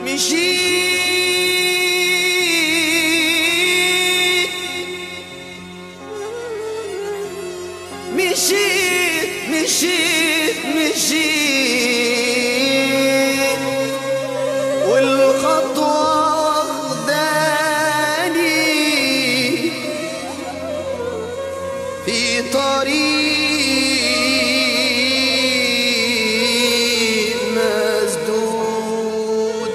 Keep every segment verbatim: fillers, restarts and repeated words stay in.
مشيت مشيت مشيت مشيت والخطوة واخداني في طريق مسدود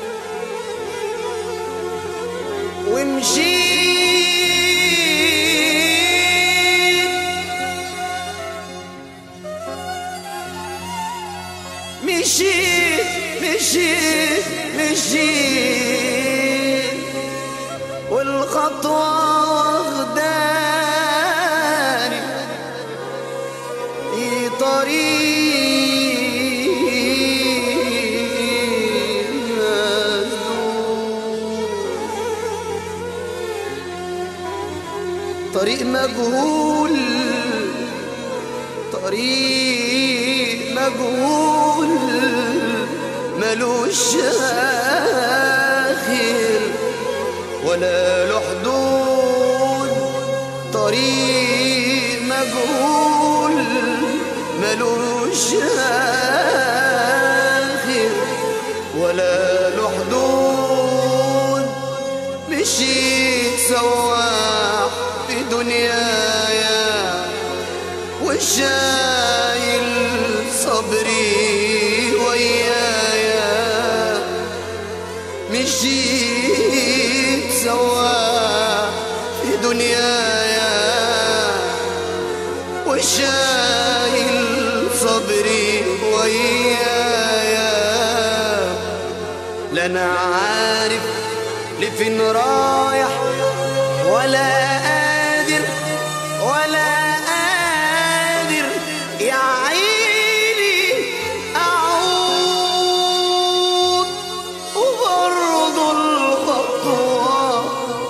ومشيت مشيت مشيت مشيت والخطوة واخداني في طريق مسدود طريق مجهول طريق مجهول ملوش آخر ولا له حدود طريق مجهول ملوش آخر ولا له حدود مشيت سواح في دنيايا وشايل صبري ويايا مشيت سواح في دنيايا وشايل صبري ويايا لا انا عارف لفين رايح ولا قادر ولا قادر يا عيني اعود وبرضه الخطوة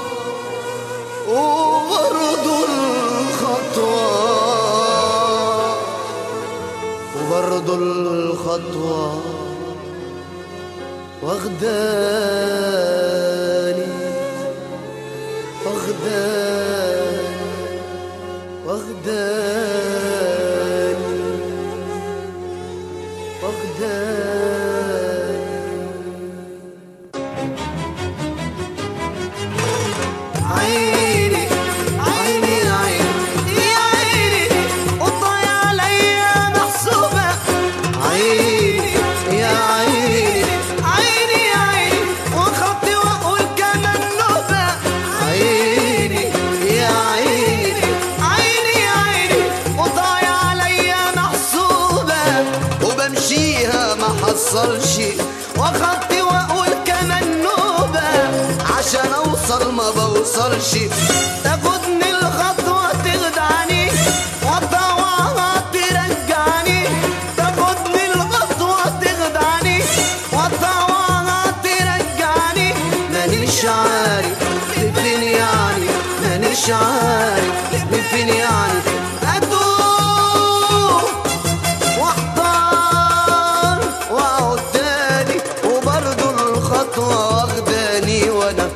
وبرضه الخطوة وبرضه الخطوة واخداني واخداني واخداني واخداني عيني عيني عيني يا عيني والضيع عليا محسوبة عيني يا عيني عيني يا عيني وخطي واقول كمان نوبة عيني يا عيني عيني يا عيني وضايع عليا محسوبة وبمشيها ما حصلش وخطي واقول كمان نوبة عشان اوصل ما بوصلش تاخدني الخطوة تخدعني وطوعها ترجعني تاخدني الخطوة تخدعني وطوعها ترجعني مانيش عارف لفين يعني مانيش عارف لفين يعني اتوه واحتار واقعد تاني وبرضه الخطوة واخداني وانا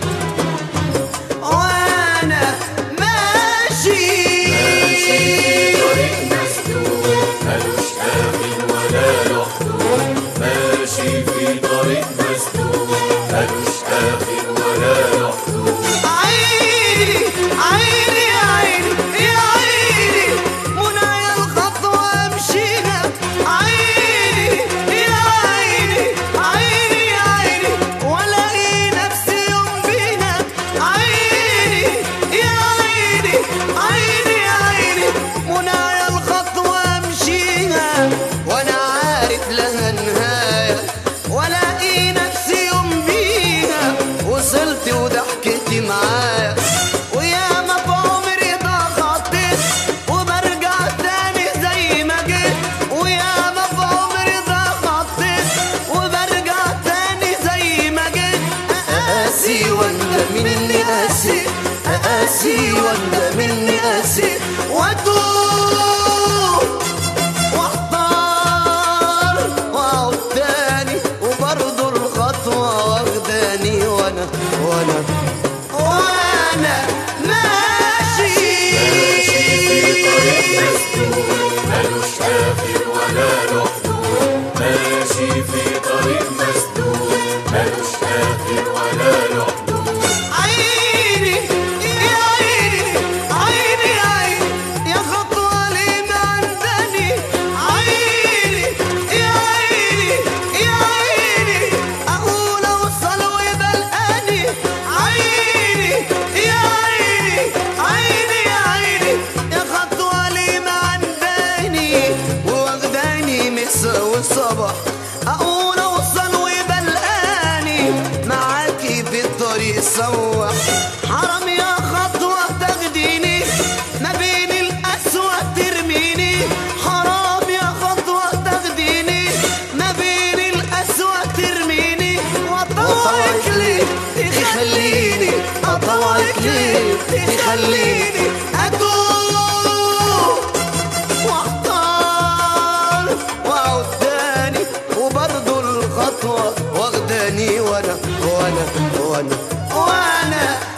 وانا ماشي ماشي في طريق مسدود ملوش آخر ولا له حدود ماشي في طريق مسدود ملوش آخر ولا له حدود عيني عيني يا عيني يا عيني منايا الخطوة امشيها عيني يا عيني عيني يا عيني والاقي نفسي يوم فيها عيني يا عيني عيني يا عيني منايا الخطوة امشيها وانا عارف لها نهاية والاقي نفسي يوم بيها وصلت وضحكتي معايا وياما في عمري ضغطت وبرجع تاني زي ما جيت وياما في عمري ضغطت وبرجع تاني زي ما جيت اقاسي ولا مني قاسي اقاسي ولا مني قاسي واتوه واحتار واقعد تاني وبرضه الخطوة والطريق سوا. حرام يا خطوة تاخديني ما بين القسوة ترميني، حرام يا خطوة تاخديني ما بين القسوة ترميني، وأطوعك ليه تخليني، أطوعك ليه تخليني أدوب واحتار وأعود تاني، وبرضه الخطوة واخداني وأنا وأنا وأنا وأنا